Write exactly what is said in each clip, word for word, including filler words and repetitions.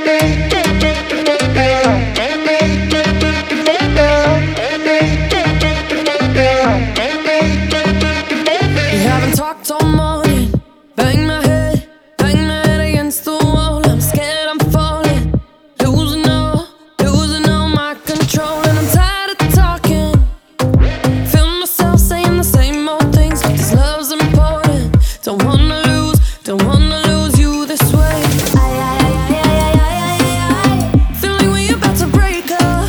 haven't talked all morning. Bang my head, bang my head against the wall. I'm scared I'm falling, losing all, losing all my control. And I'm tired of talking, feel myself saying the same old things, but this love's important. Don't wanna lose, don't wanna lose you this way. Feel like we about to break up.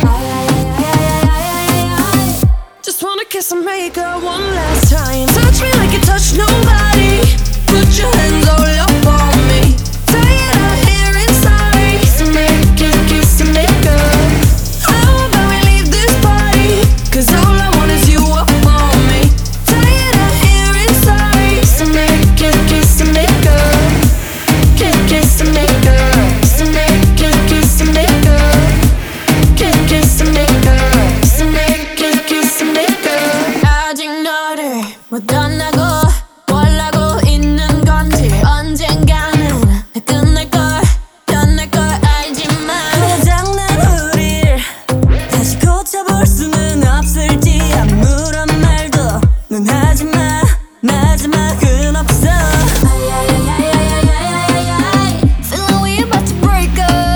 Just wanna kiss and make up one last time. Touch me like you touch nobody. Put your hands all up on me. Tired of hearing sorry. So make it, kiss and make up. How about we leave this party? Cause all I want is you up on me. Tired of hearing sorry. So make it, kiss and make up. Kiss, kiss and make up. So make it, kiss and make up. Kiss, kiss and make up. So make it, kiss and make up. 아직 너를 못 떠나고 뭘 하고 있는 건지 언젠가는 끝날 걸, 떠날 걸 알지만 고장난 우릴 다시 고쳐볼 수는 없을지 아무런 말도 넌 하지마 마지막은 없어. Feel like we about to break up.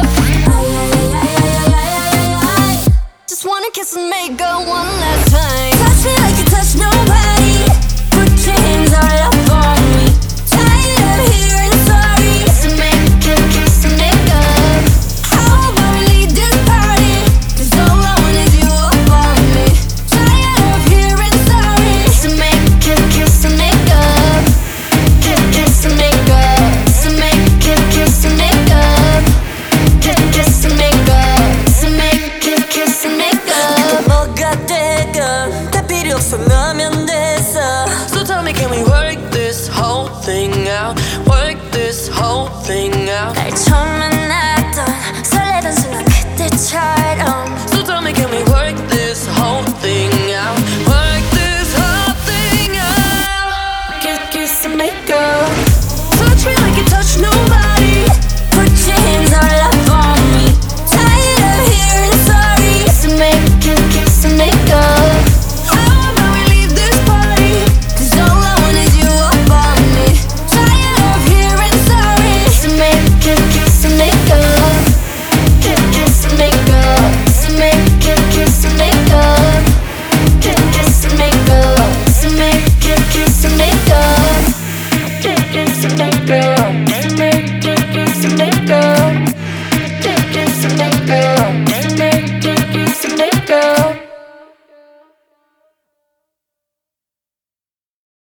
Just wanna kiss and make up one last time. Touch me like you touch nobody. Put your hands all up on me. Tired of hearing sorry. So make it, kiss and make up. How about we leave this party? Cause all I want is you up on me. Tired of hearing sorry. So make it, kiss and make up. Kiss, kiss and make up. So make it, kiss and make up. Kiss, kiss and make up. So make it, kiss and make up. 뭐가 되건 다 필요 없어 너면 됐어. So tell me, can we work this whole thing out? Work this whole thing out. 날 처음 만났던 설레던 순간 그때처럼